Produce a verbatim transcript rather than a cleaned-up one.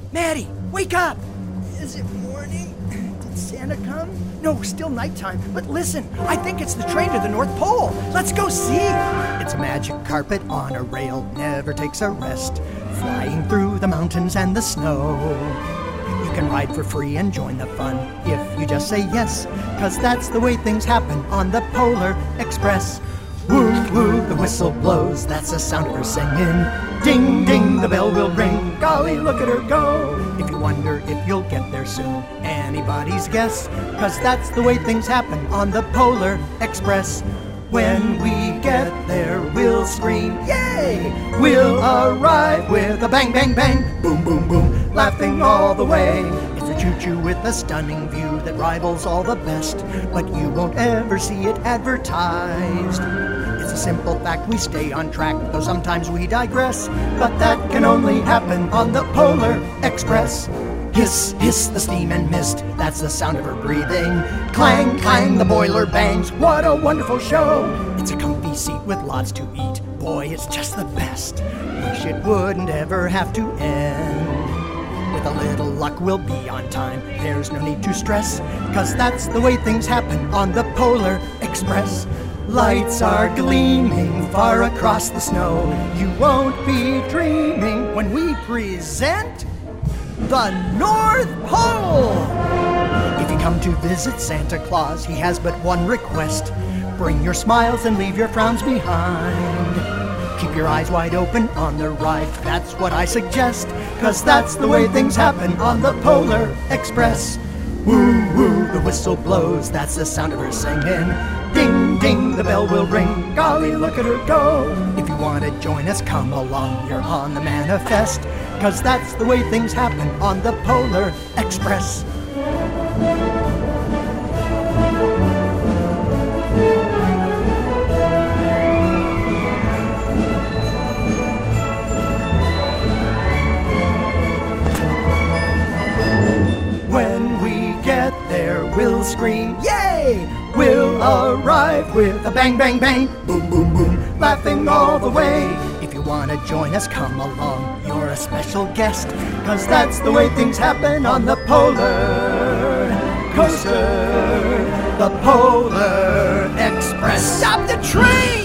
Maddie, wake up! Is it morning? Did Santa come? No, still nighttime. But listen, I think it's the train to the North Pole. Let's go see. It's a magic carpet on a rail, never takes a rest, flying through the mountains and the snow. You can ride for free and join the fun if you just say yes, 'cause that's the way things happen on the Polar Express. Woo, woo, the whistle blows, that's the sound of her singing. Ding, ding, the bell will ring, golly, look at her go. If you wonder if you'll get there soon, anybody's guess, 'cause that's the way things happen on the Polar Express. When we get there, we'll scream, yay! We'll arrive with a bang, bang, bang, boom, boom, boom, laughing all the way. It's a choo-choo with a stunning view that rivals all the best, but you won't ever see it advertised. It's a simple fact, we stay on track, though sometimes we digress, but that can only happen on the Polar Express. Hiss, hiss, the steam and mist, that's the sound of her breathing. Clang, clang, the boiler bangs, what a wonderful show. It's a comfy seat with lots to eat, boy, it's just the best. Wish it wouldn't ever have to end. With a little luck, we'll be on time, there's no need to stress, 'cause that's the way things happen on the Polar Express. Lights are gleaming far across the snow. You won't be dreaming when we present the North Pole! If you come to visit Santa Claus, he has but one request. Bring your smiles and leave your frowns behind. Keep your eyes wide open on the ride, that's what I suggest, 'cause that's the way things happen on the Polar Express. Woo, woo, the whistle blows, that's the sound of her singing. Ding, ding, the bell will ring, golly, look at her go. If you want to join us, come along, you're on the manifest, 'cause that's the way things happen on the Polar Express. When we get there, we'll scream, yay! We'll arrive with a bang, bang, bang, boom, boom, boom, laughing all the way. If you want to join us, come along, you're a special guest, 'cause that's the way things happen on the Polar Coaster, the Polar Express. Stop the train!